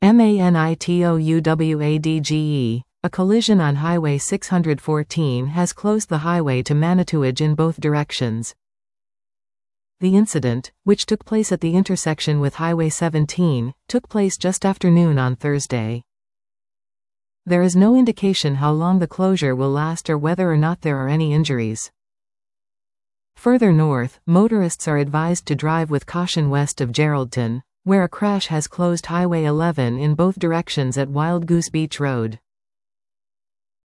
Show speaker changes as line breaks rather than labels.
MANITOUWADGE. A collision on Highway 614 has closed the highway to Manitouwadge in both directions. The incident, which took place at the intersection with Highway 17, took place just after noon on Thursday. There is no indication how long the closure will last or whether or not there are any injuries. Further north, motorists are advised to drive with caution west of Geraldton, where a crash has closed Highway 11 in both directions at Wild Goose Beach Road.